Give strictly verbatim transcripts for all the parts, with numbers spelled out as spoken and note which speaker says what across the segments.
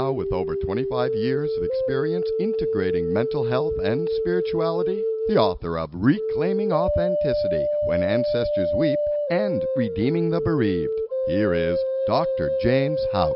Speaker 1: Now, with over twenty-five years of experience integrating mental health and spirituality, the author of Reclaiming Authenticity, When Ancestors Weep, and Redeeming the Bereaved, here is Doctor James Houck.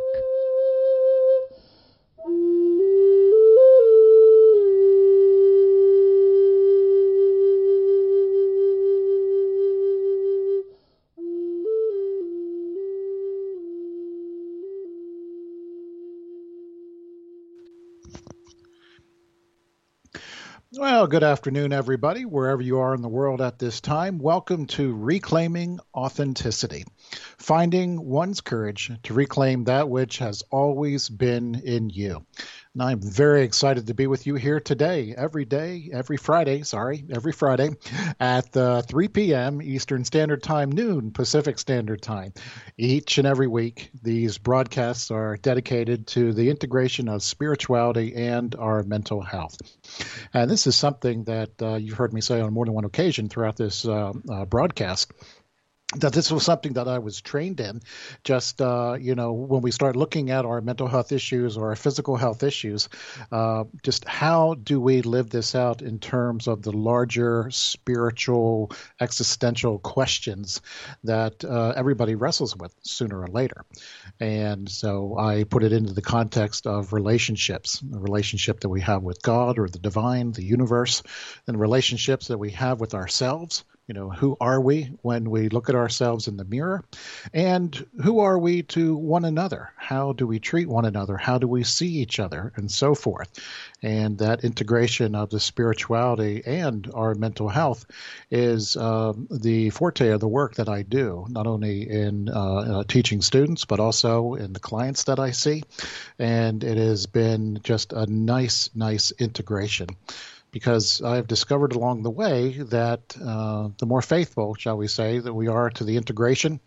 Speaker 2: Well, good afternoon, everybody, wherever you are in the world at this time. Welcome to Reclaiming Authenticity, finding one's courage to reclaim that which has always been in you. And I'm very excited to be with you here today, every day, every Friday, sorry, every Friday at uh, three p.m. Eastern Standard Time, noon Pacific Standard Time. Each and every week, these broadcasts are dedicated to the integration of spirituality and our mental health. And this is something that uh, you've heard me say on more than one occasion throughout this uh, uh, broadcast, that this was something that I was trained in. Just, uh, you know, when we start looking at our mental health issues or our physical health issues, uh, just how do we live this out in terms of the larger spiritual, existential questions that uh, everybody wrestles with sooner or later. And so I put it into the context of relationships, the relationship that we have with God or the divine, the universe, and relationships that we have with ourselves. You know, who are we when we look at ourselves in the mirror? And who are we to one another? How do we treat one another? How do we see each other? And so forth. And that integration of the spirituality and our mental health is um, the forte of the work that I do, not only in uh, uh, teaching students, but also in the clients that I see. And it has been just a nice, nice integration. Because I've discovered along the way that uh, the more faithful, shall we say, that we are to the integration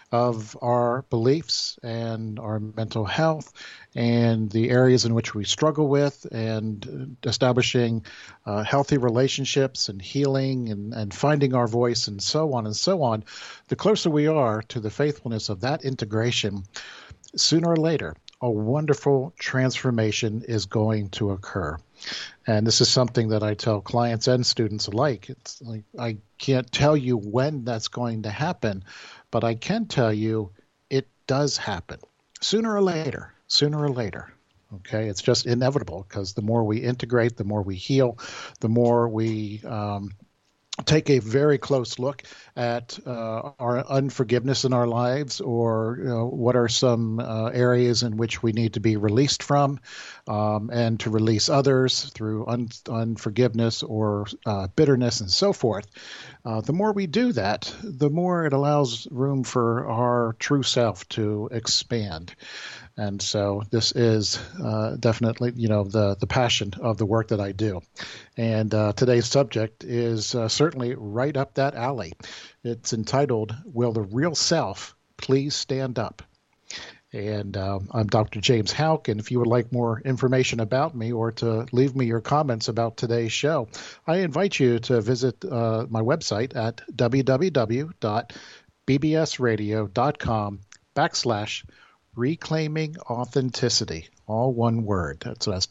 Speaker 2: of our beliefs and our mental health and the areas in which we struggle with, and establishing uh, healthy relationships and healing and, and finding our voice and so on and so on, the closer we are to the faithfulness of that integration, sooner or later, a wonderful transformation is going to occur. And this is something that I tell clients and students alike. It's like, I can't tell you when that's going to happen, but I can tell you it does happen sooner or later, sooner or later. Okay, it's just inevitable, because the more we integrate, the more we heal, the more we um, take a very close look at uh, our unforgiveness in our lives, or you know, what are some uh, areas in which we need to be released from, um, and to release others through un- unforgiveness or uh, bitterness and so forth. Uh, the more we do that, the more it allows room for our true self to expand. And so this is uh, definitely, you know, the, the passion of the work that I do. And uh, today's subject is uh, certainly right up that alley. It's entitled, Will the Real Self Please Stand Up? And uh, I'm Doctor James Houck, and if you would like more information about me or to leave me your comments about today's show, I invite you to visit uh, my website at www.bbsradio.com backslash Reclaiming Authenticity, all one word. So that's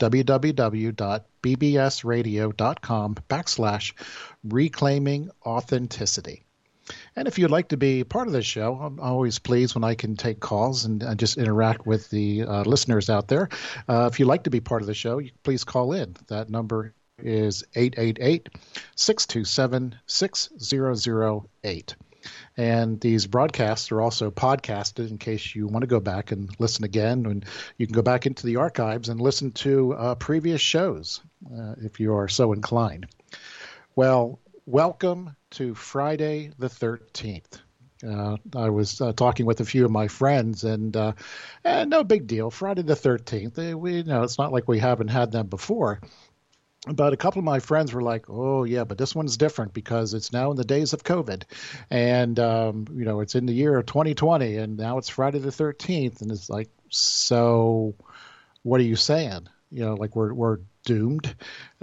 Speaker 2: www.bbsradio.com backslash Reclaiming Authenticity. And if you'd like to be part of the show, I'm always pleased when I can take calls and, and just interact with the uh, listeners out there. Uh, if you'd like to be part of the show, you, please call in. That number is eight eight eight, six two seven, six zero zero eight. And these broadcasts are also podcasted in case you want to go back and listen again. And you can go back into the archives and listen to uh, previous shows uh, if you are so inclined. Well, welcome to Friday the thirteenth. Uh, I was uh, talking with a few of my friends, and, uh, and no big deal. Friday the thirteenth. They, we, you know, it's not like we haven't had them before. But a couple of my friends were like, oh, yeah, but this one's different because it's now in the days of COVID. And, um, you know, it's in the year of twenty twenty, and now it's Friday the thirteenth. And it's like, so what are you saying? You know, like we're we're doomed.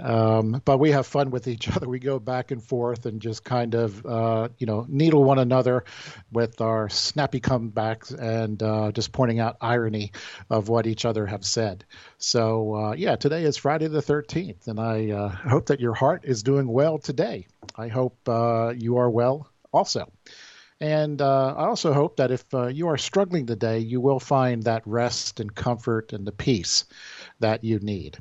Speaker 2: Um, but we have fun with each other. We go back and forth and just kind of, uh, you know, needle one another with our snappy comebacks and uh, just pointing out irony of what each other have said. So, uh, yeah, today is Friday the thirteenth, and I uh, hope that your heart is doing well today. I hope uh, you are well also. And uh, I also hope that if uh, you are struggling today, you will find that rest and comfort and the peace that you need.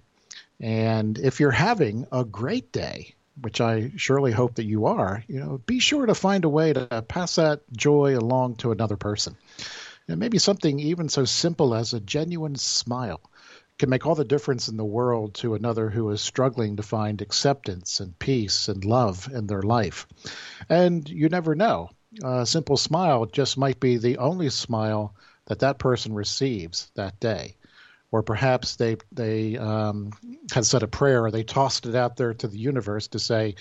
Speaker 2: And if you're having a great day, which I surely hope that you are, you know, be sure to find a way to pass that joy along to another person. And maybe something even so simple as a genuine smile can make all the difference in the world to another who is struggling to find acceptance and peace and love in their life. And you never know. A simple smile just might be the only smile that that person receives that day. Or perhaps they they um, had said a prayer, or they tossed it out there to the universe to say,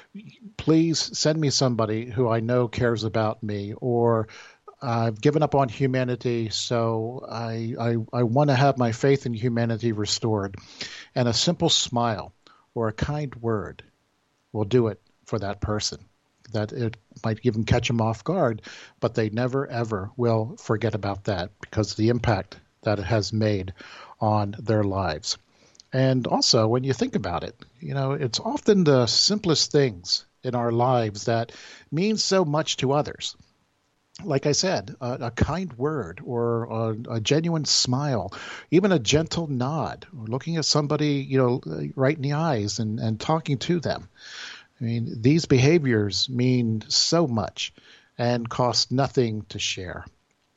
Speaker 2: please send me somebody who I know cares about me, or I've given up on humanity, so I, I, I want to have my faith in humanity restored. And a simple smile or a kind word will do it for that person. That it might even catch them off guard, but they never, ever will forget about that because of the impact that it has made on their lives. And also, when you think about it, you know, it's often the simplest things in our lives that mean so much to others. Like I said, a, a kind word or a, a genuine smile, even a gentle nod, or looking at somebody, you know, right in the eyes and, and talking to them. I mean, these behaviors mean so much and cost nothing to share.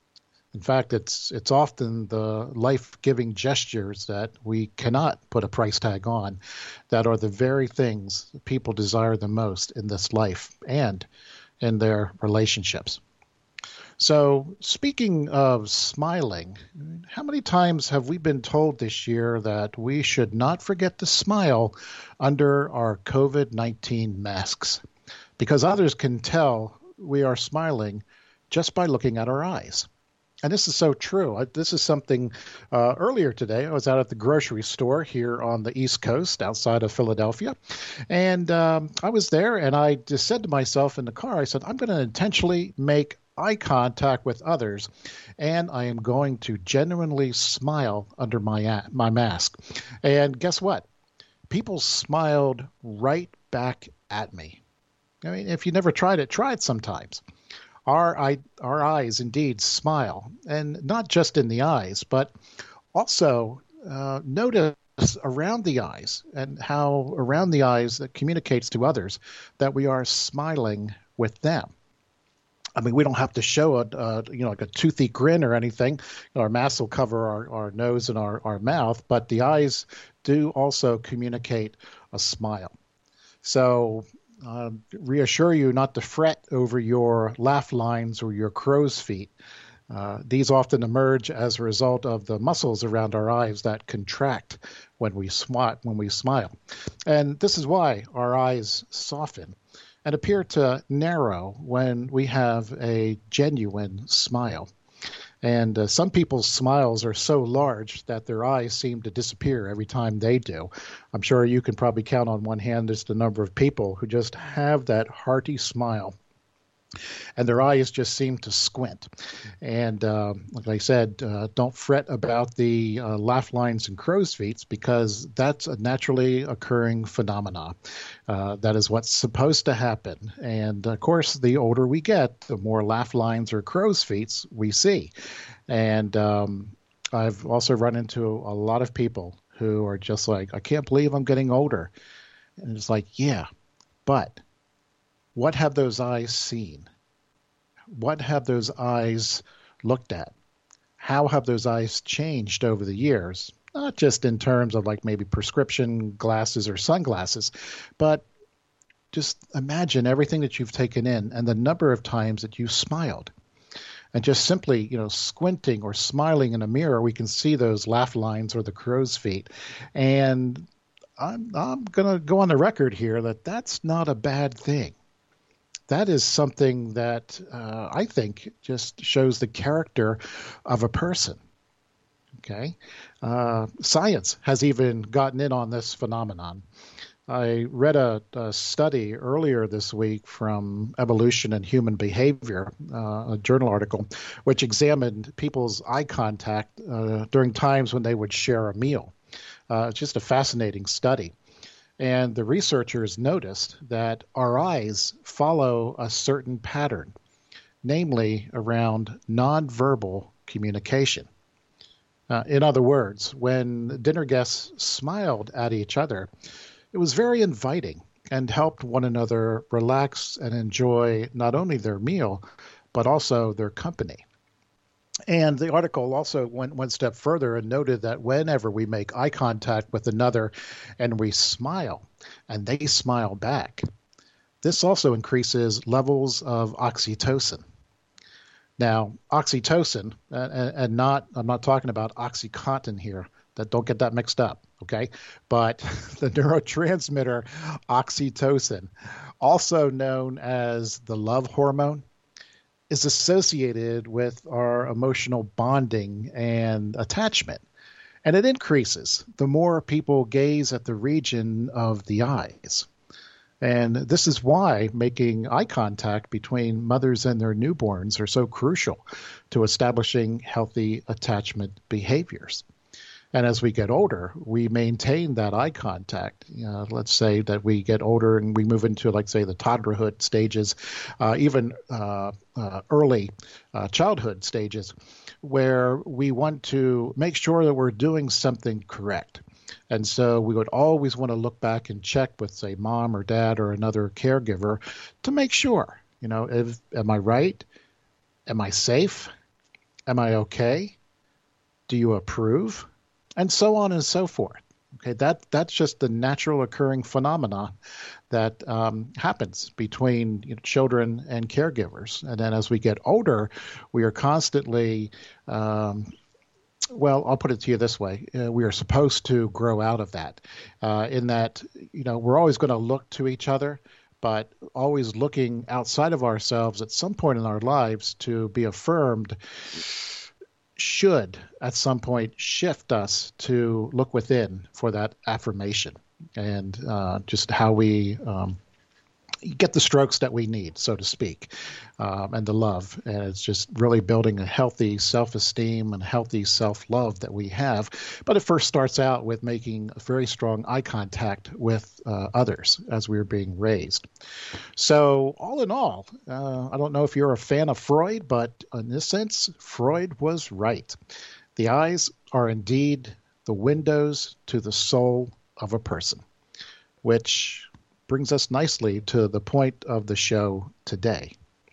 Speaker 2: In fact, it's it's often the life-giving gestures that we cannot put a price tag on that are the very things people desire the most in this life and in their relationships. So speaking of smiling, how many times have we been told this year that we should not forget to smile under our COVID nineteen masks? Because others can tell we are smiling just by looking at our eyes. And this is so true. This is something uh, earlier today. I was out at the grocery store here on the East Coast outside of Philadelphia. And um, I was there and I just said to myself in the car, I said, I'm going to intentionally make eye contact with others, and I am going to genuinely smile under my my mask. And guess what? People smiled right back at me. I mean, if you never tried it, try it sometimes. Our, eye, our eyes indeed smile, and not just in the eyes, but also uh, notice around the eyes and how around the eyes that communicates to others that we are smiling with them. I mean, we don't have to show a, uh, you know, like a toothy grin or anything. Our mask will cover our, our nose and our, our mouth, but the eyes do also communicate a smile. So uh, reassure you not to fret over your laugh lines or your crow's feet. Uh, these often emerge as a result of the muscles around our eyes that contract when we smi- when we smile. And this is why our eyes soften and appear to narrow when we have a genuine smile. And uh, some people's smiles are so large that their eyes seem to disappear every time they do. I'm sure you can probably count on one hand just the number of people who just have that hearty smile, and their eyes just seem to squint. And uh, like I said, uh, don't fret about the uh, laugh lines and crow's feet, because that's a naturally occurring phenomena. Uh, that is what's supposed to happen. And of course, the older we get, the more laugh lines or crow's feet we see. And um, I've also run into a lot of people who are just like, I can't believe I'm getting older. And it's like, yeah, but what have those eyes seen? What have those eyes looked at? How have those eyes changed over the years? Not just in terms of like maybe prescription glasses or sunglasses, but just imagine everything that you've taken in and the number of times that you smiled. And just simply, you know, squinting or smiling in a mirror, we can see those laugh lines or the crow's feet. And I'm, I'm going to go on the record here that that's not a bad thing. That is something that uh, I think just shows the character of a person. Okay, uh, science has even gotten in on this phenomenon. I read a, a study earlier this week from Evolution and Human Behavior, uh, a journal article, which examined people's eye contact uh, during times when they would share a meal. Uh, it's just a fascinating study. And the researchers noticed that our eyes follow a certain pattern, namely around nonverbal communication. Uh, in other words, when dinner guests smiled at each other, it was very inviting and helped one another relax and enjoy not only their meal, but also their company. And the article also went one step further and noted that whenever we make eye contact with another and we smile, and they smile back, this also increases levels of oxytocin. Now, oxytocin, and, and not, I'm not talking about OxyContin here. That don't get that mixed up, okay? But the neurotransmitter oxytocin, also known as the love hormone, is associated with our emotional bonding and attachment. And it increases the more people gaze at the region of the eyes. And this is why making eye contact between mothers and their newborns are so crucial to establishing healthy attachment behaviors. And as we get older, we maintain that eye contact. Uh, let's say that we get older and we move into, like, say, the toddlerhood stages, uh, even uh, uh, early uh, childhood stages, where we want to make sure that we're doing something correct. And so we would always want to look back and check with, say, mom or dad or another caregiver to make sure, you know, if, am I right? Am I safe? Am I okay? Do you approve? And so on and so forth. Okay, that that's just the natural occurring phenomena that um, happens between, you know, children and caregivers. And then as we get older, we are constantly, um, well, I'll put it to you this way: uh, we are supposed to grow out of that. Uh, in that, you know, we're always going to look to each other, but always looking outside of ourselves at some point in our lives to be affirmed should at some point shift us to look within for that affirmation and uh, just how we um, get the strokes that we need, so to speak, um, and the love. And it's just really building a healthy self-esteem and healthy self-love that we have. But it first starts out with making a very strong eye contact with uh, others as we are being raised. So all in all, uh, I don't know if you're a fan of Freud, but in this sense, Freud was right. The eyes are indeed the windows to the soul of a person, which brings us nicely to the point of the show today.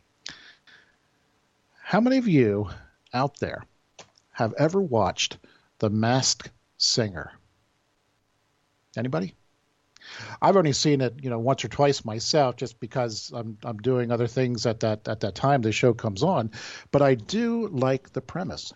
Speaker 2: How many of you out there have ever watched The Masked Singer? Anybody? I've only seen it, you know, once or twice myself, just because I'm I'm doing other things at that at that time the show comes on. But I do like the premise.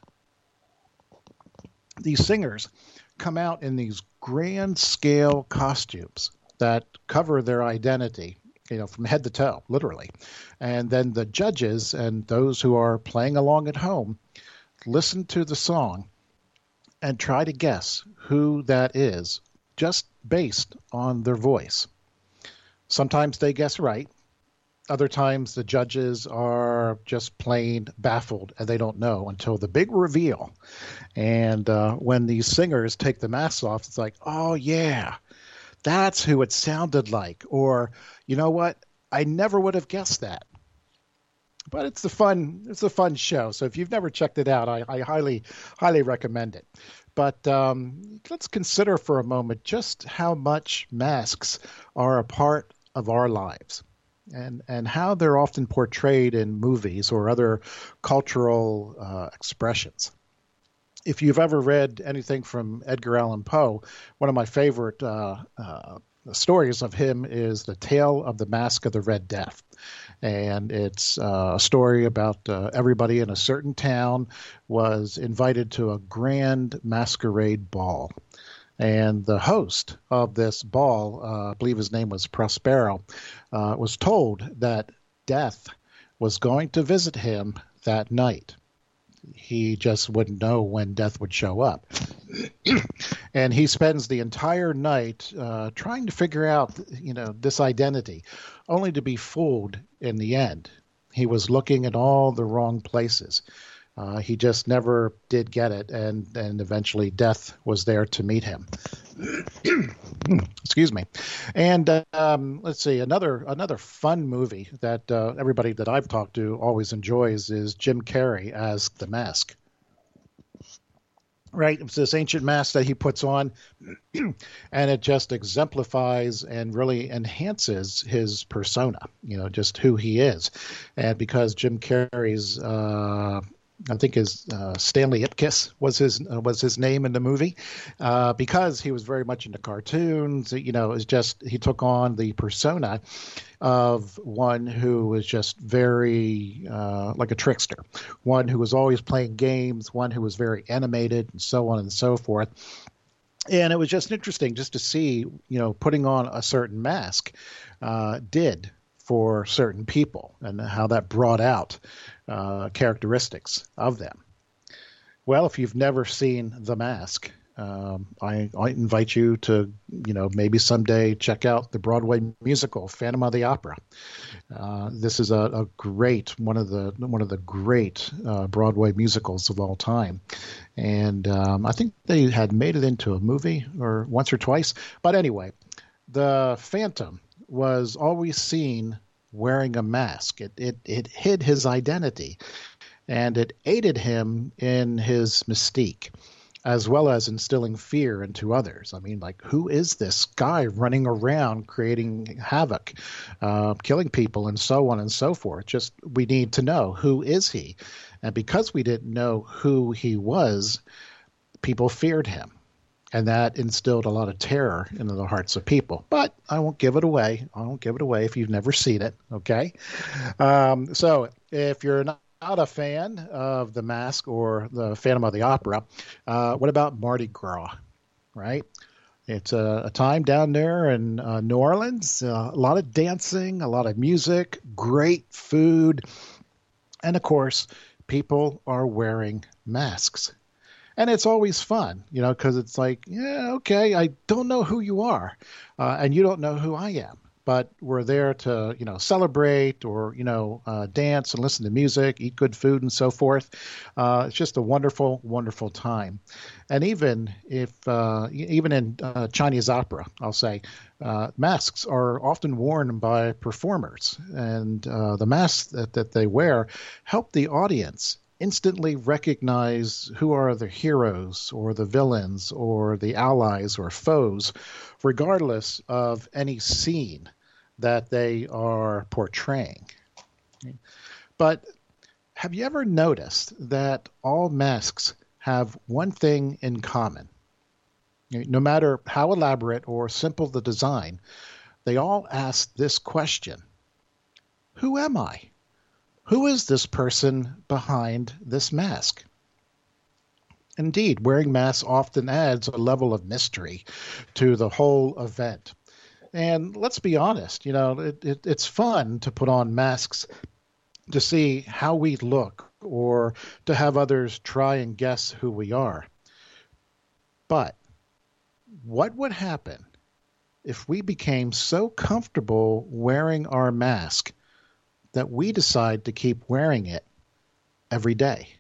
Speaker 2: These singers come out in these grand scale costumes that cover their identity, you know, from head to toe, literally. And then the judges and those who are playing along at home listen to the song and try to guess who that is, just based on their voice. Sometimes they guess right. Other times the judges are just plain baffled and they don't know until the big reveal. And uh, when these singers take the masks off, it's like, oh, yeah, that's who it sounded like. Or, you know what? I never would have guessed that. But it's a fun, it's a fun show. So if you've never checked it out, I, I highly, highly recommend it. But um, let's consider for a moment just how much masks are a part of our lives, and and how they're often portrayed in movies or other cultural uh, expressions. If you've ever read anything from Edgar Allan Poe, one of my favorite uh, uh, stories of him is The Tale of the Mask of the Red Death. And it's uh, a story about uh, everybody in a certain town was invited to a grand masquerade ball. And the host of this ball, uh, I believe his name was Prospero, uh, was told that death was going to visit him that night. He just wouldn't know when death would show up. And he spends the entire night uh, trying to figure out, you know, this identity, only to be fooled in the end. He was looking at all the wrong places. Uh, he just never did get it, and, and eventually death was there to meet him. Excuse me. And um, let's see, another another fun movie that uh, everybody that I've talked to always enjoys is Jim Carrey as The Mask. Right, it's this ancient mask that he puts on, and it just exemplifies and really enhances his persona, you know, just who he is. And because Jim Carrey's, uh, I think his uh, Stanley Ipkiss was his uh, was his name in the movie, uh, because he was very much into cartoons. You know, it's just he took on the persona of one who was just very uh, like a trickster, one who was always playing games, one who was very animated, and so on and so forth. And it was just interesting just to see, you know, putting on a certain mask uh, did for certain people and how that brought out uh, characteristics of them. Well, if you've never seen The Mask, um, I, I invite you to, you know, maybe someday check out the Broadway musical Phantom of the Opera. Uh, this is a, a great one of the one of the great uh, Broadway musicals of all time, and um, I think they had made it into a movie or once or twice. But anyway, the Phantom was always seen wearing a mask. It it it hid his identity, and it aided him in his mystique, as well as instilling fear into others. I mean, like, who is this guy running around creating havoc, uh, killing people, and so on and so forth? Just, we need to know, who is he? And because we didn't know who he was, people feared him. And that instilled a lot of terror into the hearts of people. But I won't give it away. I won't give it away if you've never seen it, okay? Um, so if you're not Not a fan of The Mask or the Phantom of the Opera, uh, what about Mardi Gras, right? It's a, a time down there in uh, New Orleans, uh, a lot of dancing, a lot of music, great food, and of course, people are wearing masks. And it's always fun, you know, because it's like, yeah, okay, I don't know who you are, uh, and you don't know who I am. But we're there to, you know, celebrate or, you know, uh, dance and listen to music, eat good food and so forth. Uh, it's just a wonderful, wonderful time. And even if, uh, even in uh, Chinese opera, I'll say, uh, masks are often worn by performers. And uh, the masks that, that they wear help the audience instantly recognize who are the heroes or the villains or the allies or foes, regardless of any scene that they are portraying. But have you ever noticed that all masks have one thing in common? No matter how elaborate or simple the design, they all ask this question: who am I? Who is this person behind this mask? Indeed, wearing masks often adds a level of mystery to the whole event. And let's be honest, you know, it, it, it's fun to put on masks to see how we look or to have others try and guess who we are. But what would happen if we became so comfortable wearing our mask that we decide to keep wearing it every day?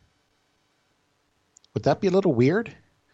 Speaker 2: Would that be a little weird?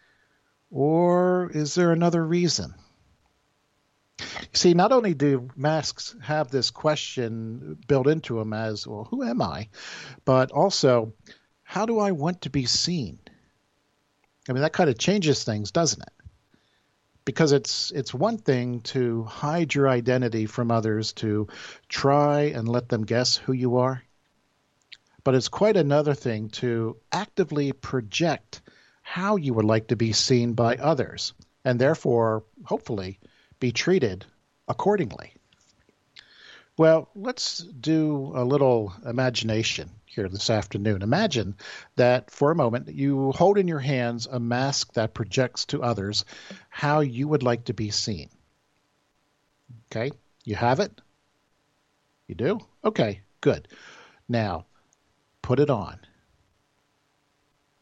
Speaker 2: Or is there another reason? See, not only do masks have this question built into them as, well, who am I? But also, how do I want to be seen? I mean, that kind of changes things, doesn't it? Because it's it's one thing to hide your identity from others, to try and let them guess who you are. But it's quite another thing to actively project how you would like to be seen by others, and therefore, hopefully, be treated accordingly. Well, let's do a little imagination here this afternoon. Imagine that for a moment you hold in your hands a mask that projects to others how you would like to be seen. Okay, you have it? You do? Okay, good. Now, put it on.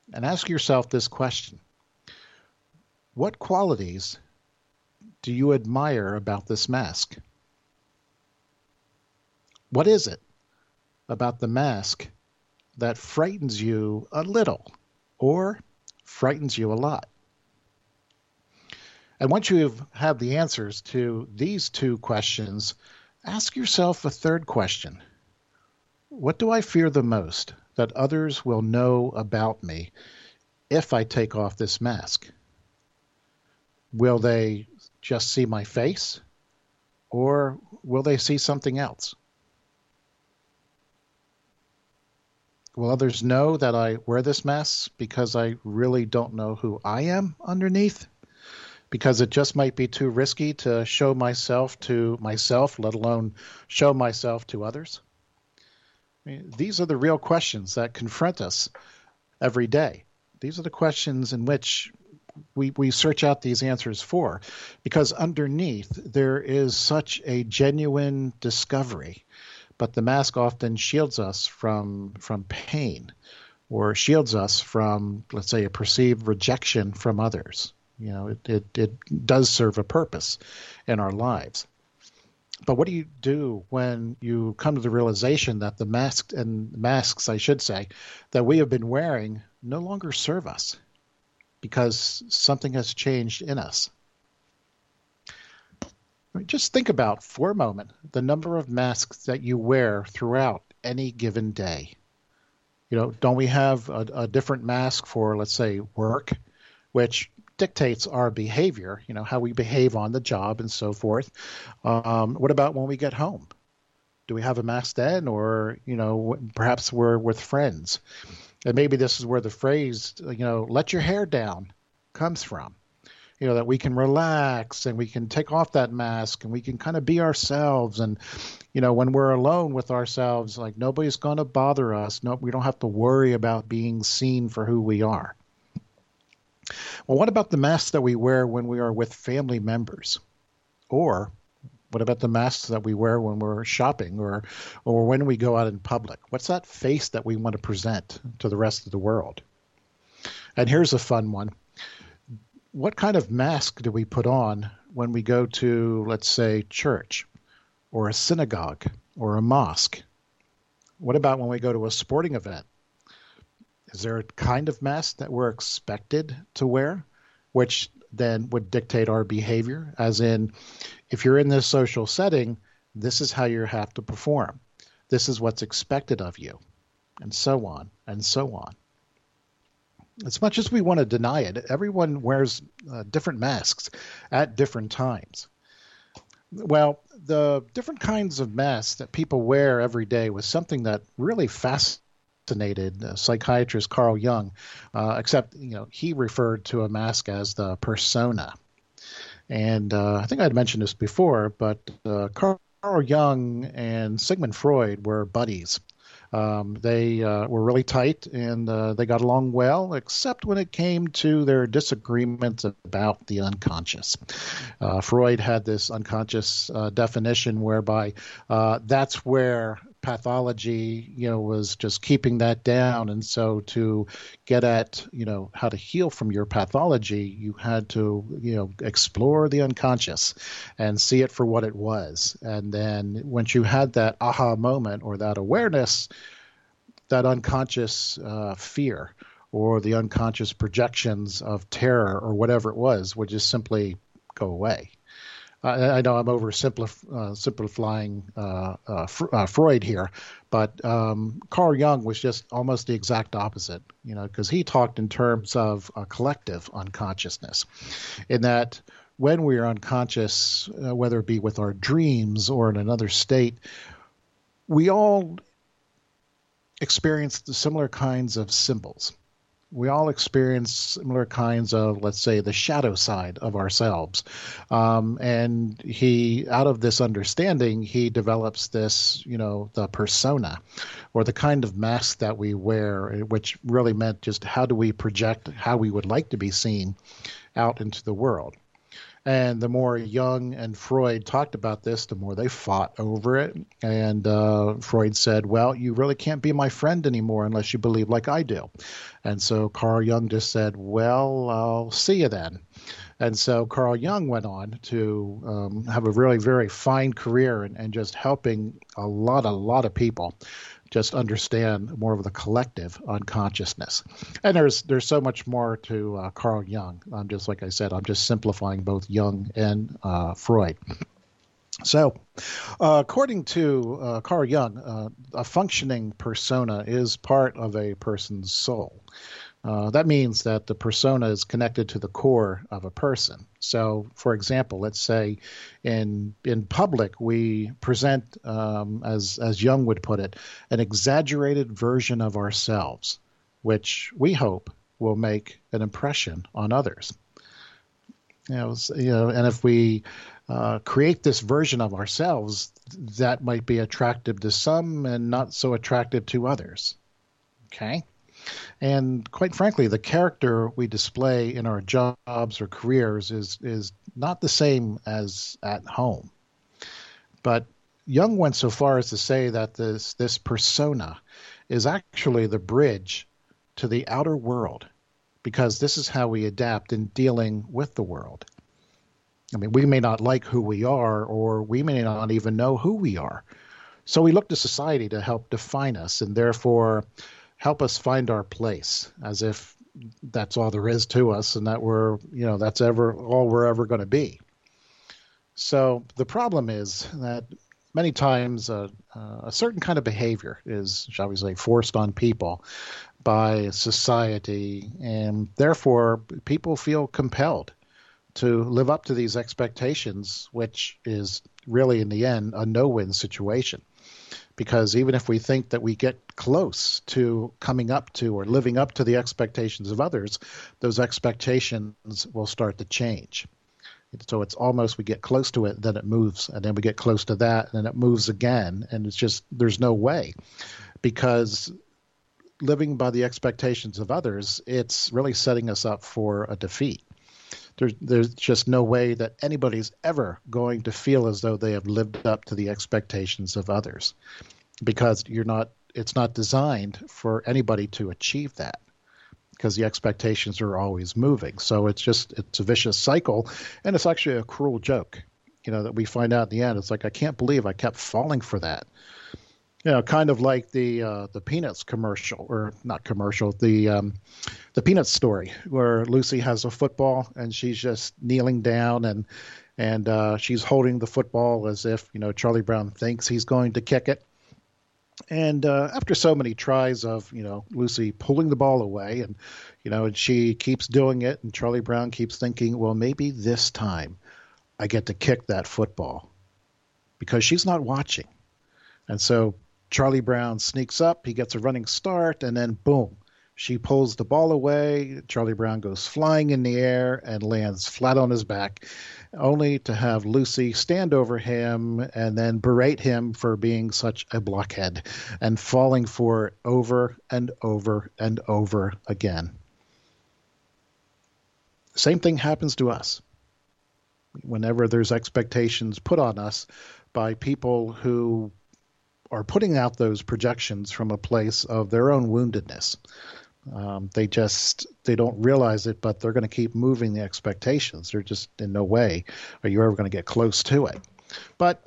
Speaker 2: and ask yourself this question. What qualities do you admire about this mask? What is it about the mask that frightens you a little or frightens you a lot? And once you have the answers to these two questions, ask yourself a third question. What do I fear the most that others will know about me if I take off this mask? Will they just see my face, or will they see something else? Will others know that I wear this mask because I really don't know who I am underneath? Because it just might be too risky to show myself to myself, let alone show myself to others? I mean, these are the real questions that confront us every day. These are the questions in which we, we search out these answers for, because underneath there is such a genuine discovery. But the mask often shields us from, from pain, or shields us from, let's say, a perceived rejection from others. You know, it, it, it does serve a purpose in our lives. But what do you do when you come to the realization that the masks and masks, I should say, that we have been wearing no longer serve us because something has changed in us? I mean, just think about for a moment the number of masks that you wear throughout any given day. You know, don't we have a, a different mask for, let's say, work, which dictates our behavior, you know, how we behave on the job and so forth. Um, what about when we get home? Do we have a mask then, or, you know, perhaps we're with friends? And maybe this is where the phrase, you know, let your hair down comes from. You know, that we can relax and we can take off that mask and we can kind of be ourselves. And, you know, when we're alone with ourselves, like nobody's going to bother us. No, we don't have to worry about being seen for who we are. Well, what about the masks that we wear when we are with family members? Or what about the masks that we wear when we're shopping or or when we go out in public? What's that face that we want to present to the rest of the world? And here's a fun one. What kind of mask do we put on when we go to, let's say, church or a synagogue or a mosque? What about when we go to a sporting event? Is there a kind of mask that we're expected to wear, which then would dictate our behavior? As in, if you're in this social setting, this is how you have to perform. This is what's expected of you, and so on, and so on. As much as we want to deny it, everyone wears uh, different masks at different times. Well, the different kinds of masks that people wear every day was something that really fascinated Uh, psychiatrist Carl Jung, uh, except you know he referred to a mask as the persona. And uh, I think I'd mentioned this before, but uh, Carl Jung and Sigmund Freud were buddies. Um, they uh, were really tight, and uh, they got along well, except when it came to their disagreements about the unconscious. Uh, Freud had this unconscious uh, definition whereby uh, that's where pathology, you know, was just keeping that down. And so to get at, you know, how to heal from your pathology, you had to, you know, explore the unconscious and see it for what it was. And then once you had that aha moment or that awareness, that unconscious uh, fear or the unconscious projections of terror or whatever it was would just simply go away. I know I'm oversimplifying uh, uh, uh, uh, Freud here, but um, Carl Jung was just almost the exact opposite, you know, because he talked in terms of a collective unconsciousness, in that when we are unconscious, uh, whether it be with our dreams or in another state, we all experience the similar kinds of symbols. We all experience similar kinds of, let's say, the shadow side of ourselves. Um, and he, out of this understanding, he develops this, you know, the persona, or the kind of mask that we wear, which really meant just how do we project how we would like to be seen out into the world. And the more Jung and Freud talked about this, the more they fought over it. And uh, Freud said, well, you really can't be my friend anymore unless you believe like I do. And so Carl Jung just said, well, I'll see you then. And so Carl Jung went on to um, have a really, very fine career and, and just helping a lot, a lot of people just understand more of the collective unconsciousness. And there's there's so much more to uh, Carl Jung. I'm just, like I said, I'm just simplifying both Jung and uh, Freud. So, uh, according to uh, Carl Jung, uh, a functioning persona is part of a person's soul. Uh, that means that the persona is connected to the core of a person. So, for example, let's say in in public we present, um, as as Jung would put it, an exaggerated version of ourselves, which we hope will make an impression on others. You know, you know, and if we uh, create this version of ourselves, that might be attractive to some and not so attractive to others. Okay. And quite frankly, the character we display in our jobs or careers is is not the same as at home. But Jung went so far as to say that this this persona is actually the bridge to the outer world, because this is how we adapt in dealing with the world. I mean, we may not like who we are, or we may not even know who we are. So we look to society to help define us, and therefore help us find our place, as if that's all there is to us and that we're, you know, that's ever all we're ever going to be. So the problem is that many times uh, uh, a certain kind of behavior is, shall we say, forced on people by society, and therefore people feel compelled to live up to these expectations, which is really, in the end, a no-win situation. Because even if we think that we get close to coming up to or living up to the expectations of others, those expectations will start to change. So it's almost we get close to it, then it moves, and then we get close to that, and then it moves again. And it's just, there's no way. Because living by the expectations of others, it's really setting us up for a defeat. There's, there's just no way that anybody's ever going to feel as though they have lived up to the expectations of others, because you're not, it's not designed for anybody to achieve that, because the expectations are always moving. So it's just, it's a vicious cycle, and it's actually a cruel joke, you know, that we find out in the end. It's like, I can't believe I kept falling for that. You know, kind of like the uh, the Peanuts commercial, or not commercial, the um, the Peanuts story, where Lucy has a football and she's just kneeling down and and uh, she's holding the football as if, you know, Charlie Brown thinks he's going to kick it. And uh, after so many tries of, you know, Lucy pulling the ball away, and, you know, and she keeps doing it, and Charlie Brown keeps thinking, well, maybe this time I get to kick that football, because she's not watching. And so Charlie Brown sneaks up, he gets a running start, and then boom, she pulls the ball away. Charlie Brown goes flying in the air and lands flat on his back, only to have Lucy stand over him and then berate him for being such a blockhead and falling for it over and over and over again. Same thing happens to us whenever there's expectations put on us by people who are putting out those projections from a place of their own woundedness. Um, they just, they don't realize it, but they're going to keep moving the expectations. They're just, in no way are you ever going to get close to it. But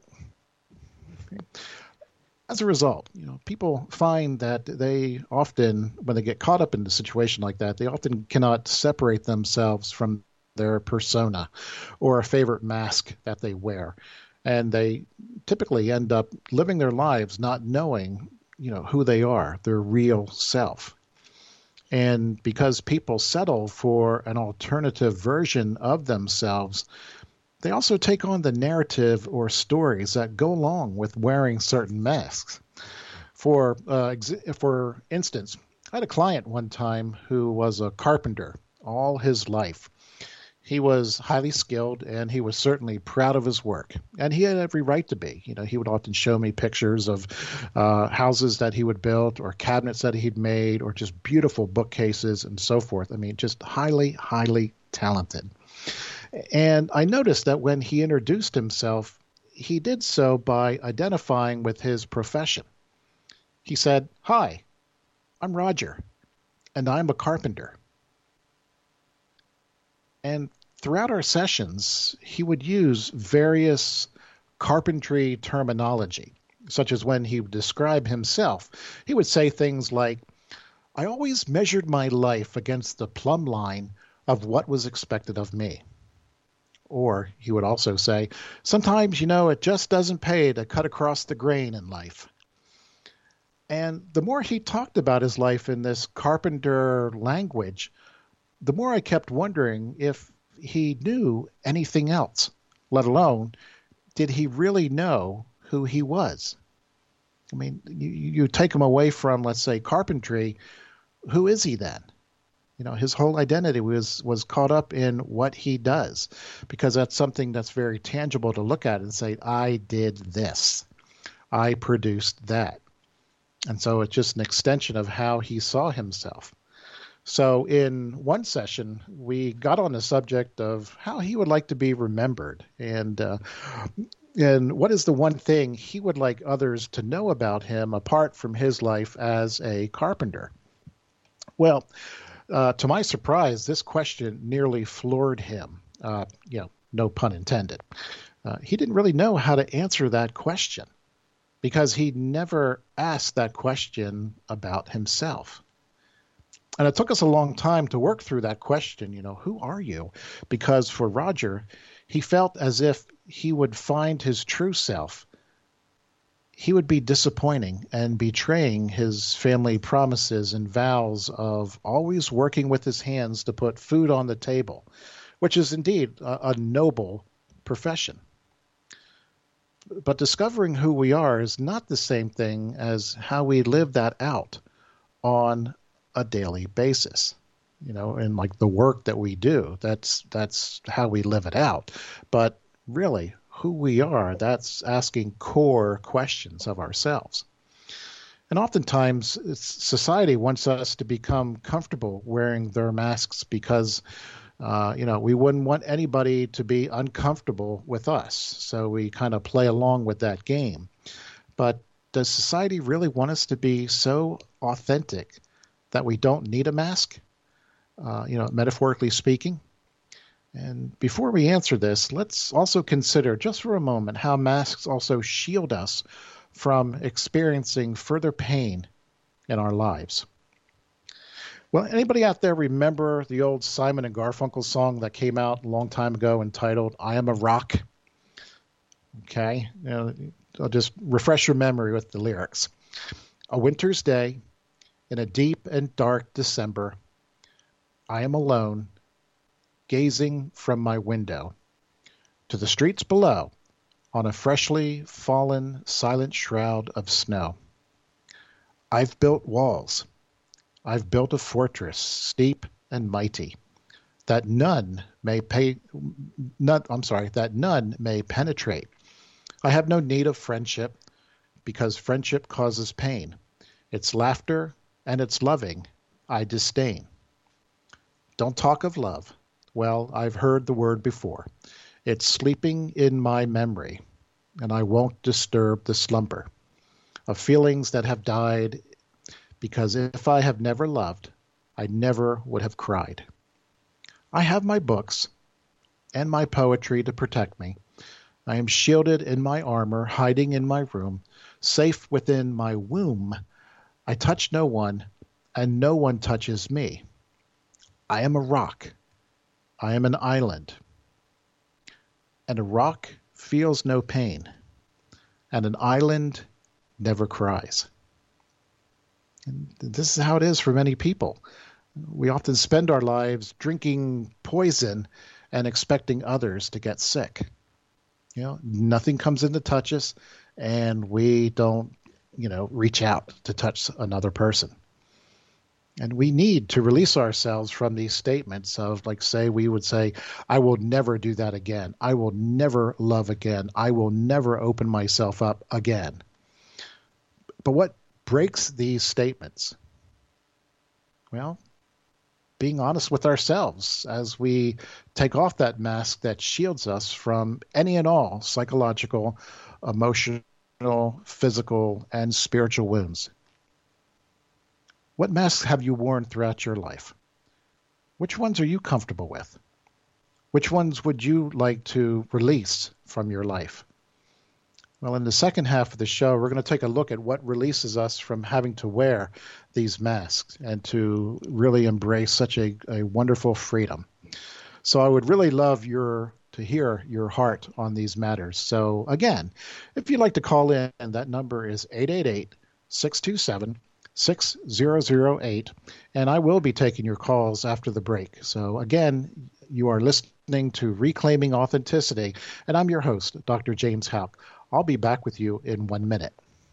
Speaker 2: as a result, you know, people find that they often, when they get caught up in a situation like that, they often cannot separate themselves from their persona or a favorite mask that they wear. And they typically end up living their lives not knowing, you know, who they are, their real self. And because people settle for an alternative version of themselves, they also take on the narrative or stories that go along with wearing certain masks. For uh, ex- for instance, I had a client one time who was a carpenter all his life. He was highly skilled, and he was certainly proud of his work. And he had every right to be. You know, he would often show me pictures of uh, houses that he would build, or cabinets that he'd made, or just beautiful bookcases and so forth. I mean, just highly, highly talented. And I noticed that when he introduced himself, he did so by identifying with his profession. He said, "Hi, I'm Roger, and I'm a carpenter." And throughout our sessions, he would use various carpentry terminology, such as when he would describe himself, he would say things like, "I always measured my life against the plumb line of what was expected of me." Or he would also say, "Sometimes, you know, it just doesn't pay to cut across the grain in life." And the more he talked about his life in this carpenter language, the more I kept wondering if he knew anything else, let alone did he really know who he was? I mean, you, you take him away from, let's say, carpentry, who is he then? You know, his whole identity was was caught up in what he does, because that's something that's very tangible to look at and say, I did this, I produced that. And so it's just an extension of how he saw himself. So in one session, we got on the subject of how he would like to be remembered, and uh, and what is the one thing he would like others to know about him apart from his life as a carpenter. Well, uh, to my surprise, this question nearly floored him. Uh, you know, no pun intended. Uh, he didn't really know how to answer that question because he never asked that question about himself. And it took us a long time to work through that question, you know, who are you? Because for Roger, he felt as if he would find his true self. He would be disappointing and betraying his family promises and vows of always working with his hands to put food on the table, which is indeed a, a noble profession. But discovering who we are is not the same thing as how we live that out on a daily basis, you know, and like the work that we do, that's that's how we live it out. But really, who we are, that's asking core questions of ourselves. And oftentimes, society wants us to become comfortable wearing their masks because, uh, you know, we wouldn't want anybody to be uncomfortable with us. So we kind of play along with that game. But does society really want us to be so authentic that we don't need a mask, uh, you know, metaphorically speaking? And before we answer this, let's also consider just for a moment how masks also shield us from experiencing further pain in our lives. Well, anybody out there remember the old Simon and Garfunkel song that came out a long time ago entitled, "I Am a Rock"? Okay, you know, I'll just refresh your memory with the lyrics. A winter's day, in a deep and dark December, I am alone, gazing from my window to the streets below on a freshly fallen silent shroud of snow. I've built walls. I've built a fortress steep and mighty that none may pay, none, I'm sorry, that none may penetrate. I have no need of friendship because friendship causes pain. Its laughter and its loving I disdain. Don't talk of love. Well, I've heard the word before. It's sleeping in my memory, and I won't disturb the slumber of feelings that have died, because if I have never loved, I never would have cried. I have my books and my poetry to protect me. I am shielded in my armor, hiding in my room, safe within my womb. I touch no one, and no one touches me. I am a rock. I am an island. And a rock feels no pain, and an island never cries. And this is how it is for many people. We often spend our lives drinking poison and expecting others to get sick. You know, nothing comes in to touch us, and we don't, you know, reach out to touch another person. And we need to release ourselves from these statements of, like, say, we would say, I will never do that again. I will never love again. I will never open myself up again. But what breaks these statements? Well, being honest with ourselves as we take off that mask that shields us from any and all psychological, emotional, physical, and spiritual wounds. What masks have you worn throughout your life? Which ones are you comfortable with? Which ones would you like to release from your life? Well, in the second half of the show, we're going to take a look at what releases us from having to wear these masks and to really embrace such a, a wonderful freedom. So I would really love your to hear your heart on these matters. So again, if you'd like to call in, that number is eight eight eight, six two seven, six zero zero eight, and I will be taking your calls after the break. So again, you are listening to Reclaiming Authenticity, and I'm your host, Doctor James Houck. I'll be back with you in one minute.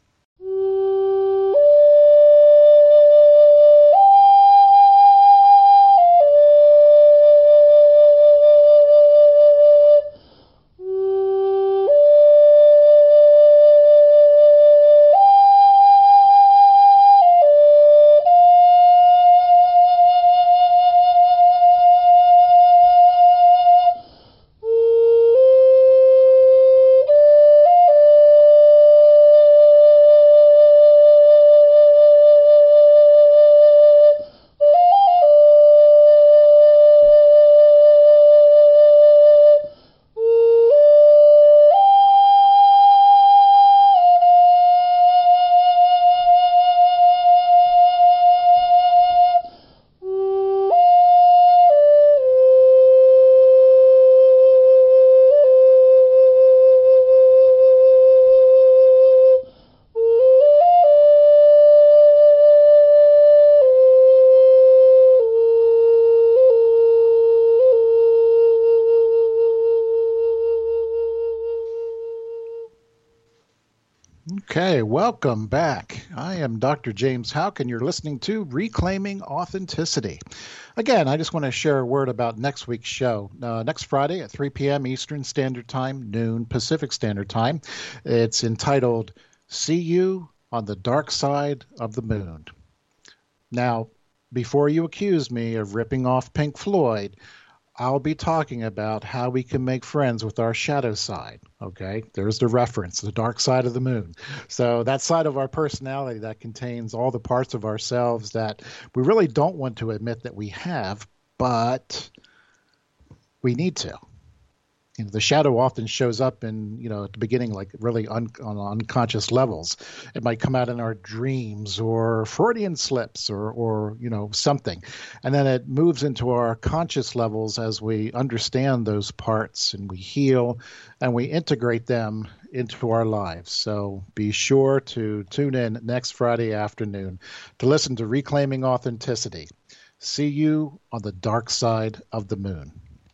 Speaker 2: Okay, welcome back. I am Doctor James Houck, and you're listening to Reclaiming Authenticity. Again, I just want to share a word about next week's show. Uh, next Friday at three p.m. Eastern Standard Time, noon Pacific Standard Time. It's entitled, See You on the Dark Side of the Moon. Now, before you accuse me of ripping off Pink Floyd, I'll be talking about how we can make friends with our shadow side, okay? There's the reference, the dark side of the moon. So that side of our personality that contains all the parts of ourselves that we really don't want to admit that we have, but we need to. You know, the shadow often shows up in, you know, at the beginning, like really un, on unconscious levels. It might come out in our dreams or Freudian slips or, or, you know, something. And then it moves into our conscious levels as we understand those parts and we heal and we integrate them into our lives. So be sure to tune in next Friday afternoon to listen to Reclaiming Authenticity. See you on the dark side of the moon.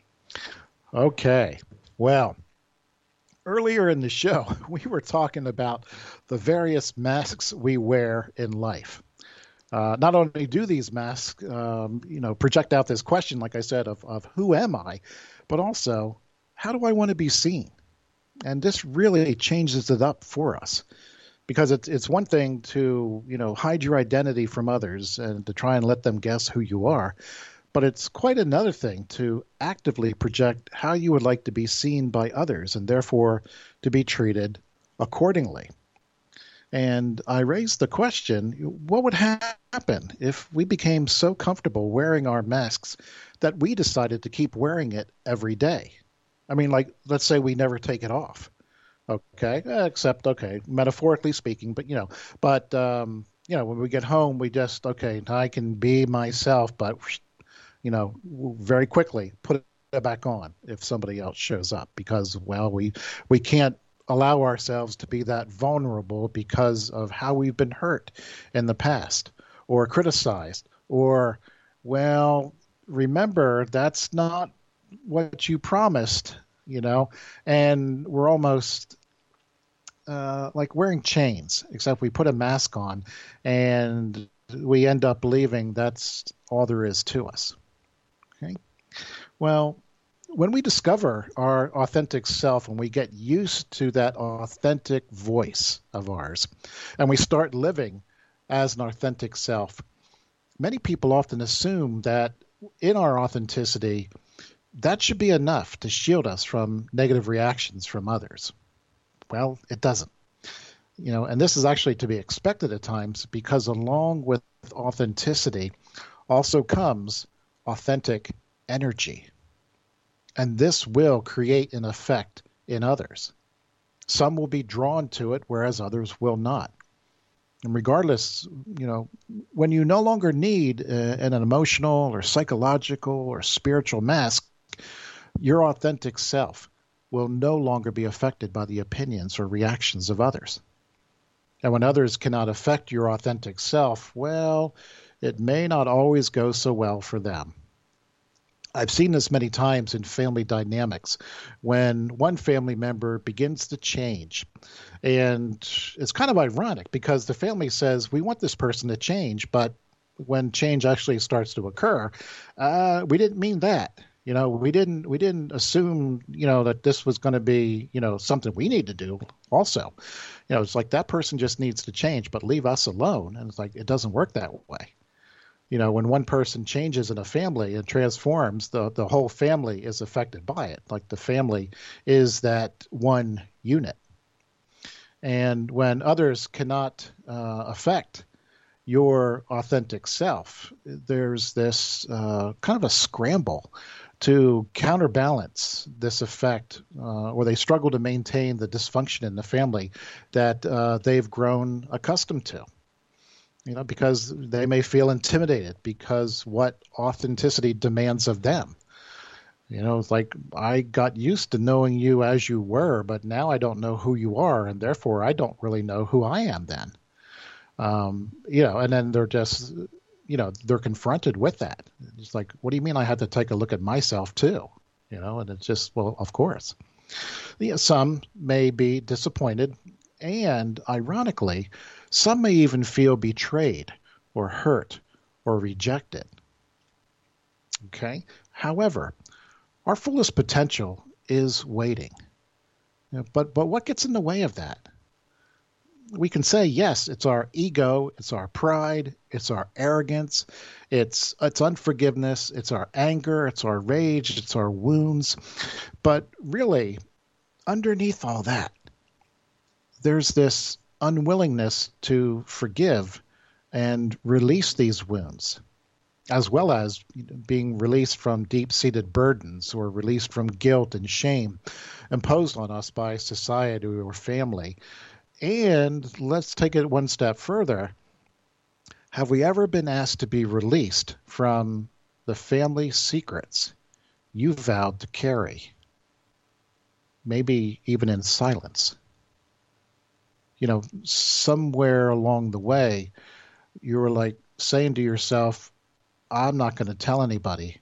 Speaker 2: Okay. Well, earlier in the show, we were talking about the various masks we wear in life. Uh, not only do these masks, um, you know, project out this question, like I said, of, of who am I, but also how do I want to be seen? And this really changes it up for us. Because it's it's one thing to, you know, hide your identity from others and to try and let them guess who you are. But it's quite another thing to actively project how you would like to be seen by others and therefore to be treated accordingly. And I raised the question, what would ha- happen if we became so comfortable wearing our masks that we decided to keep wearing it every day? I mean, like, let's say we never take it off. Okay, except, okay, metaphorically speaking, but, you know, but, um, you know, when we get home, we just, okay, I can be myself, but you know, very quickly put it back on if somebody else shows up because, well, we we can't allow ourselves to be that vulnerable because of how we've been hurt in the past or criticized or, well, remember, that's not what you promised, you know, and we're almost uh, like wearing chains, except we put a mask on and we end up believing that's all there is to us. Okay. Well, when we discover our authentic self and we get used to that authentic voice of ours and we start living as an authentic self, many people often assume that in our authenticity, that should be enough to shield us from negative reactions from others. Well, it doesn't. You know, and this is actually to be expected at times, because along with authenticity also comes authentic energy. And this will create an effect in others. Some will be drawn to it, whereas others will not. And regardless, you know, when you no longer need uh, an emotional or psychological or spiritual mask, your authentic self will no longer be affected by the opinions or reactions of others. And when others cannot affect your authentic self, well, it may not always go so well for them. I've seen this many times in family dynamics when one family member begins to change. And it's kind of ironic because the family says, we want this person to change, but when change actually starts to occur, uh, we didn't mean that. You know, we didn't we didn't assume, you know, that this was going to be, you know, something we need to do also. You know, it's like that person just needs to change, but leave us alone. And it's like, it doesn't work that way. You know, when one person changes in a family and transforms, the, the whole family is affected by it. Like the family is that one unit. And when others cannot uh, affect your authentic self, there's this uh, kind of a scramble to counterbalance this effect, uh, or they struggle to maintain the dysfunction in the family that uh, they've grown accustomed to. You know, because they may feel intimidated because what authenticity demands of them. You know, it's like, I got used to knowing you as you were, but now I don't know who you are, and therefore I don't really know who I am then. Um, you know, and then they're just, you know, they're confronted with that. It's like, what do you mean I had to take a look at myself too? You know, and it's just, well, of course. Yeah, some may be disappointed, and ironically, some may even feel betrayed or hurt or rejected. Okay? However, our fullest potential is waiting. You know, but but what gets in the way of that? We can say, yes, it's our ego, it's our pride, it's our arrogance, it's it's unforgiveness, it's our anger, it's our rage, it's our wounds. But really, underneath all that, there's this unwillingness to forgive and release these wounds, as well as being released from deep-seated burdens or released from guilt and shame imposed on us by society or family. And let's take it one step further. Have we ever been asked to be released from the family secrets you vowed to carry? Maybe even in silence. You know, somewhere along the way, you were like saying to yourself, I'm not going to tell anybody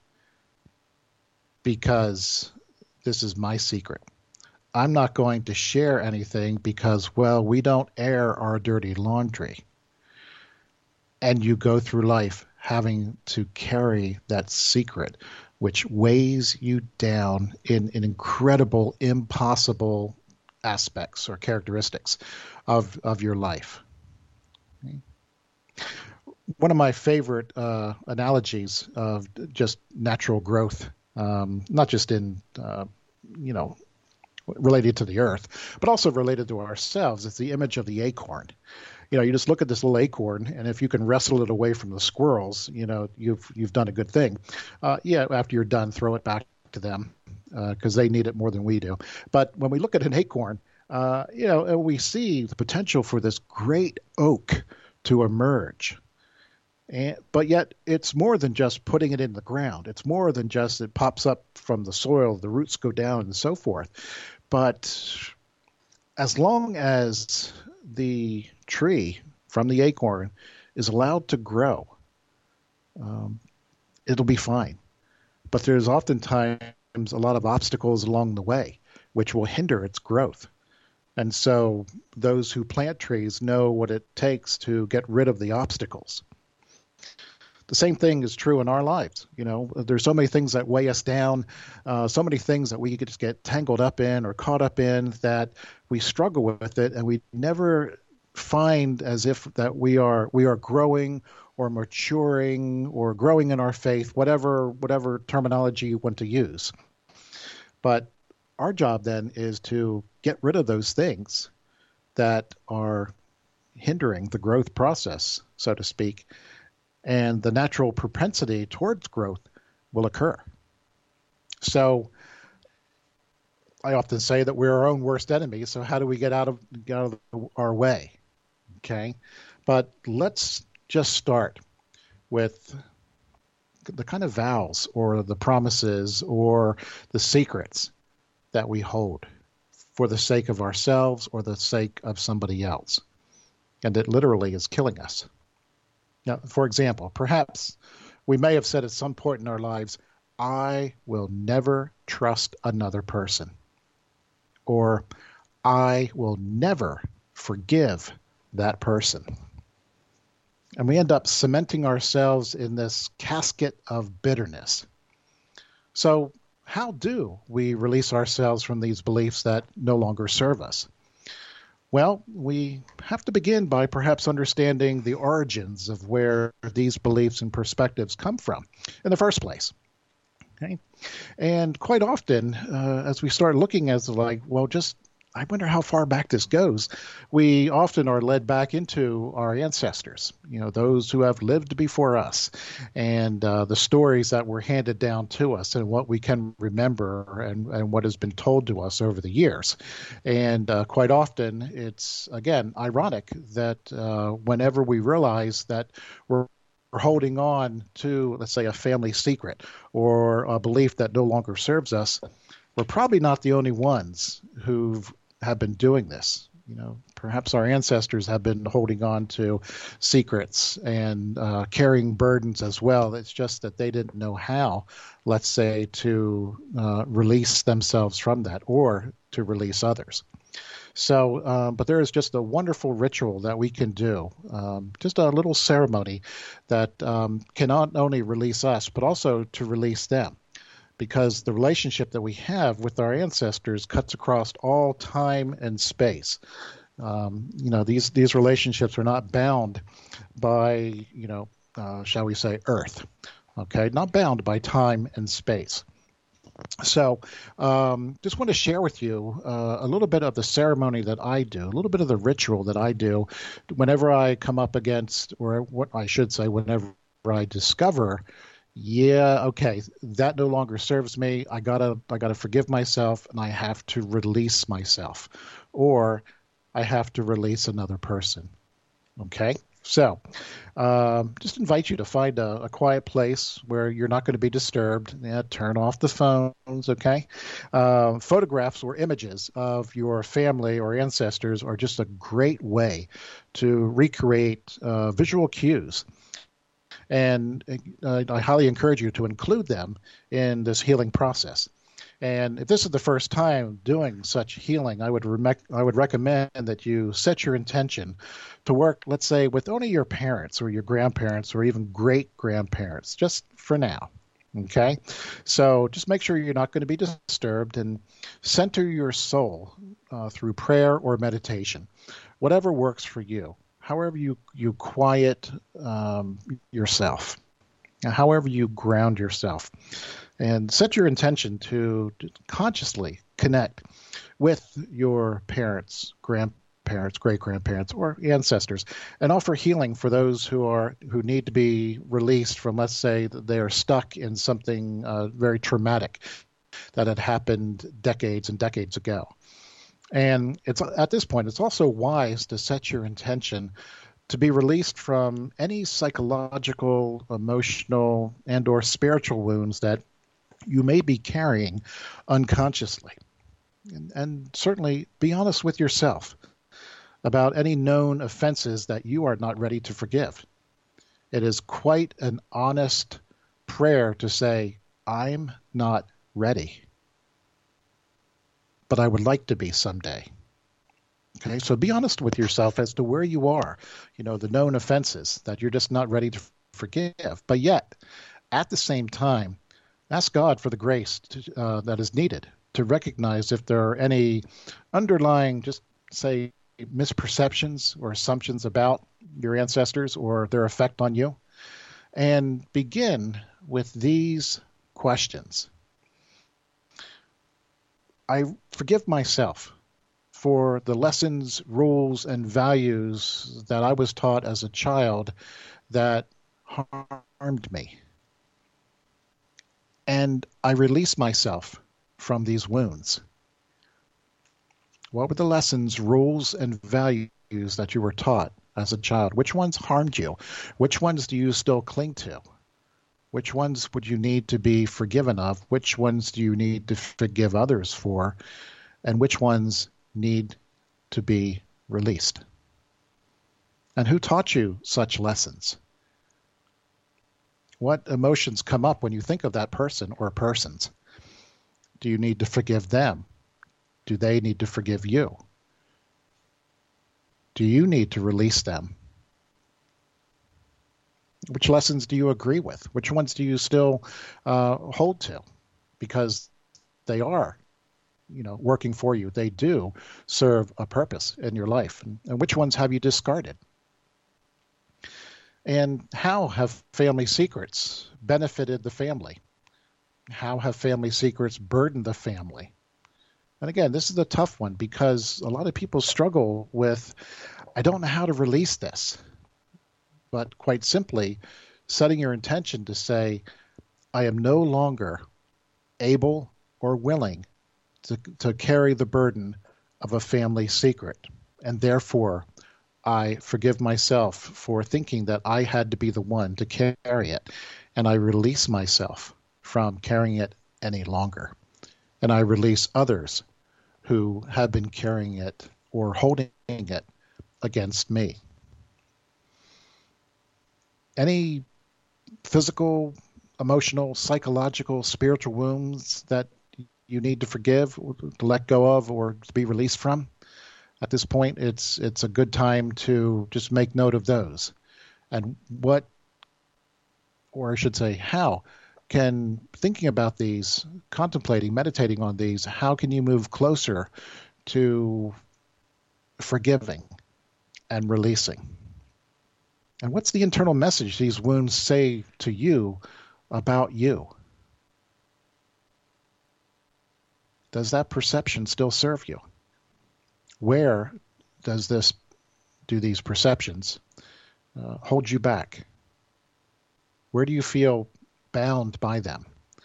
Speaker 2: because this is my secret. I'm not going to share anything because, well, we don't air our dirty laundry. And you go through life having to carry that secret, which weighs you down in, in incredible, impossible aspects or characteristics of, of your life. Okay. One of my favorite uh, analogies of just natural growth, um, not just in, uh, you know, related to the earth, but also related to ourselves. It's the image of the acorn. You know, you just look at this little acorn, and if you can wrestle it away from the squirrels, you know, you've you've done a good thing. Uh, yeah, after you're done, throw it back to them because uh, they need it more than we do. But when we look at an acorn, uh, you know, we see the potential for this great oak to emerge. And, but yet it's more than just putting it in the ground. It's more than just it pops up from the soil, the roots go down and so forth. But as long as the tree from the acorn is allowed to grow, um, it'll be fine. But there's oftentimes a lot of obstacles along the way, which will hinder its growth. And so those who plant trees know what it takes to get rid of the obstacles. The same thing is true in our lives. You know, there's so many things that weigh us down, uh, so many things that we could just get tangled up in or caught up in that we struggle with it, and we never find as if that we are we are growing or maturing or growing in our faith, whatever whatever terminology you want to use. But our job then is to get rid of those things that are hindering the growth process, so to speak, and the natural propensity towards growth will occur. So I often say that we're our own worst enemy. So how do we get out of get out of our way? Okay, but let's just start with the kind of vows or the promises or the secrets that we hold for the sake of ourselves or the sake of somebody else, and it literally is killing us. Now, for example, perhaps we may have said at some point in our lives, "I will never trust another person," or "I will never forgive that person." And we end up cementing ourselves in this casket of bitterness. So how do we release ourselves from these beliefs that no longer serve us? Well, we have to begin by perhaps understanding the origins of where these beliefs and perspectives come from in the first place. Okay? And quite often, uh, as we start looking at like, well, just I wonder how far back this goes, we often are led back into our ancestors, you know, those who have lived before us, and uh, the stories that were handed down to us and what we can remember and, and what has been told to us over the years. And uh, quite often it's, again, ironic that uh, whenever we realize that we're Or holding on to, let's say, a family secret or a belief that no longer serves us, we're probably not the only ones who have been doing this. You know, perhaps our ancestors have been holding on to secrets and uh, carrying burdens as well. It's just that they didn't know how, let's say, to uh, release themselves from that or to release others. So, um, but there is just a wonderful ritual that we can do, um, just a little ceremony that um, can not only release us, but also to release them, because the relationship that we have with our ancestors cuts across all time and space. Um, you know, these these relationships are not bound by, you know, uh, shall we say, Earth, okay, not bound by time and space. So um, just want to share with you uh, a little bit of the ceremony that I do, a little bit of the ritual that I do whenever I come up against, or what I should say, whenever I discover, yeah, okay, that no longer serves me. I gotta, I gotta forgive myself, and I have to release myself, or I have to release another person. Okay. So um, just invite you to find a, a quiet place where you're not going to be disturbed. Yeah, turn off the phones, okay? Uh, photographs or images of your family or ancestors are just a great way to recreate uh, visual cues. And uh, I highly encourage you to include them in this healing process. And if this is the first time doing such healing, I would re- I would recommend that you set your intention to work, let's say, with only your parents or your grandparents or even great-grandparents, just for now, okay? So just make sure you're not going to be disturbed, and center your soul uh, through prayer or meditation, whatever works for you, however you, you quiet um, yourself, however you ground yourself. And set your intention to, to consciously connect with your parents, grandparents, great-grandparents, or ancestors, and offer healing for those who are who need to be released from, let's say, that they are stuck in something uh, very traumatic that had happened decades and decades ago. And it's at this point, it's also wise to set your intention to be released from any psychological, emotional, and or spiritual wounds that you may be carrying unconsciously. And, and certainly be honest with yourself about any known offenses that you are not ready to forgive. It is quite an honest prayer to say, I'm not ready, but I would like to be someday. Okay, so be honest with yourself as to where you are, you know, the known offenses that you're just not ready to forgive. But yet, at the same time, ask God for the grace to, uh, that is needed to recognize if there are any underlying, just say, misperceptions or assumptions about your ancestors or their effect on you. and begin with these questions. I forgive myself for the lessons, rules, and values that I was taught as a child that harmed me. And I release myself from these wounds. What were the lessons, rules, and values that you were taught as a child? Which ones harmed you? Which ones do you still cling to? Which ones would you need to be forgiven of? Which ones do you need to forgive others for? And which ones need to be released? And who taught you such lessons? What emotions come up when you think of that person or persons? Do you need to forgive them? Do they need to forgive you? Do you need to release them? Which lessons do you agree with? Which ones do you still uh, hold to? Because they are, you know, working for you. They do serve a purpose in your life. And, and which ones have you discarded? And how have family secrets benefited the family? How have family secrets burdened the family? And again, this is a tough one because a lot of people struggle with, I don't know how to release this. But quite simply, setting your intention to say, I am no longer able or willing to, to carry the burden of a family secret. And therefore, I forgive myself for thinking that I had to be the one to carry it. And I release myself from carrying it any longer. And I release others who have been carrying it or holding it against me. Any physical, emotional, psychological, spiritual wounds that you need to forgive, to let go of, or to be released from? At this point, it's it's a good time to just make note of those. And what, or I should say, how can thinking about these, contemplating, meditating on these, how can you move closer to forgiving and releasing? And what's the internal message these wounds say to you about you? Does that perception still serve you? Where does this, do these perceptions uh, hold you back? Where do you feel bound by them?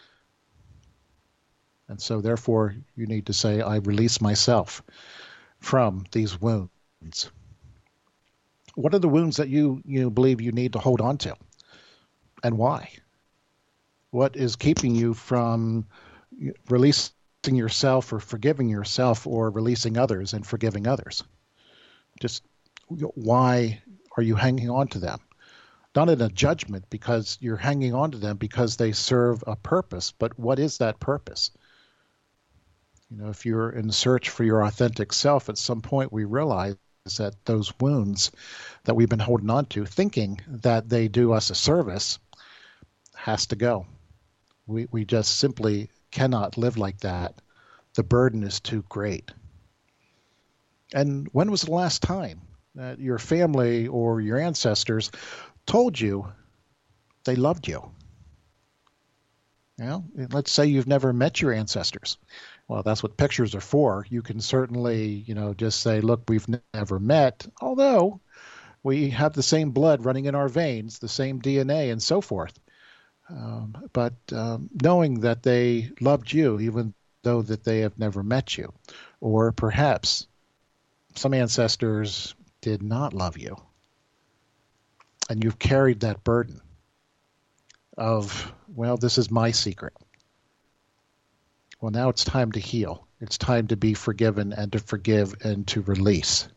Speaker 2: And so therefore you need to say, I release myself from these wounds. What are the wounds that you, you believe you need to hold on to? And why? What is keeping you from releasing yourself or forgiving yourself or releasing others and forgiving others? Just why are you hanging on to them? Not in a judgment because you're hanging on to them because they serve a purpose, but what is that purpose? You know, if you're in search for your authentic self, at some point we realize that those wounds that we've been holding on to, thinking that they do us a service, has to go. We we just simply cannot live like that. The burden is too great. And when was the last time that your family or your ancestors told you they loved you? You know, let's say you've never met your ancestors. Well, that's what pictures are for. You can certainly, you know, just say, look, we've never met, although we have the same blood running in our veins, the same D N A and so forth. Um, but um, knowing that they loved you, even though that they have never met you, or perhaps some ancestors did not love you, and you've carried that burden of, well, this is my secret. Well, now it's time to heal. It's time to be forgiven and to forgive and to release.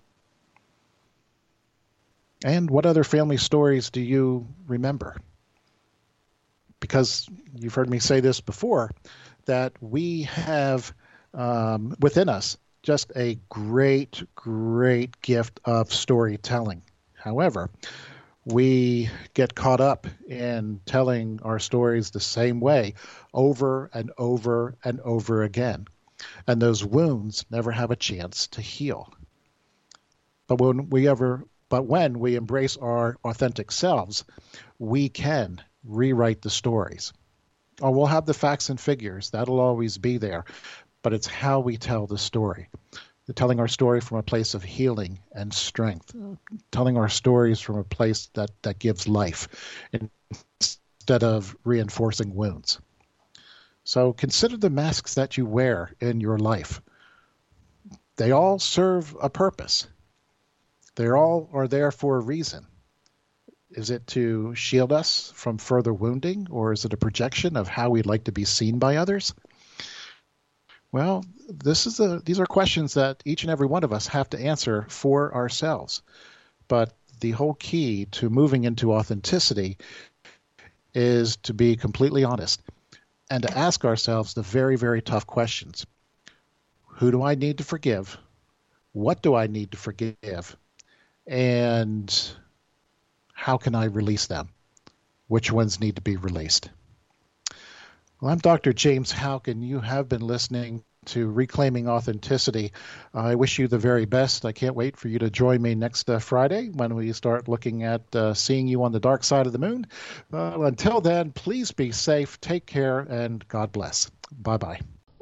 Speaker 2: And what other family stories do you remember? Because you've heard me say this before, that we have um, within us just a great, great gift of storytelling. However, we get caught up in telling our stories the same way over and over and over again. And those wounds never have a chance to heal. But when we ever But when we embrace our authentic selves, we can rewrite the stories. Oh, we'll have the facts and figures. That'll always be there. But it's how we tell the story. They're telling our story from a place of healing and strength, telling our stories from a place that, that gives life instead of reinforcing wounds. So consider the masks that you wear in your life. They all serve a purpose. They all are there for a reason. Is it to shield us from further wounding, or is it a projection of how we'd like to be seen by others? Well, this is a, these are questions that each and every one of us have to answer for ourselves. But the whole key to moving into authenticity is to be completely honest and to ask ourselves the very, very tough questions. Who do I need to forgive? What do I need to forgive? And how can I release them? Which ones need to be released? Well, I'm Doctor James Houck, and you have been listening to Reclaiming Authenticity. I wish you the very best. I can't wait for you to join me next uh, Friday when we start looking at uh, seeing you on the dark side of the moon. Uh, until then, please be safe, take care, and God bless. Bye-bye.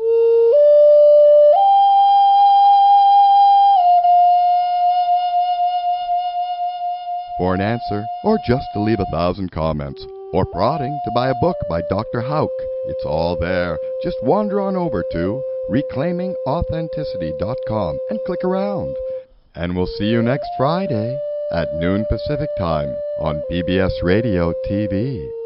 Speaker 1: For an answer, or just to leave a thousand comments, or prodding to buy a book by Doctor Houck, it's all there. Just wander on over to reclaiming authenticity dot com and click around. And we'll see you next Friday at noon Pacific Time on P B S Radio T V.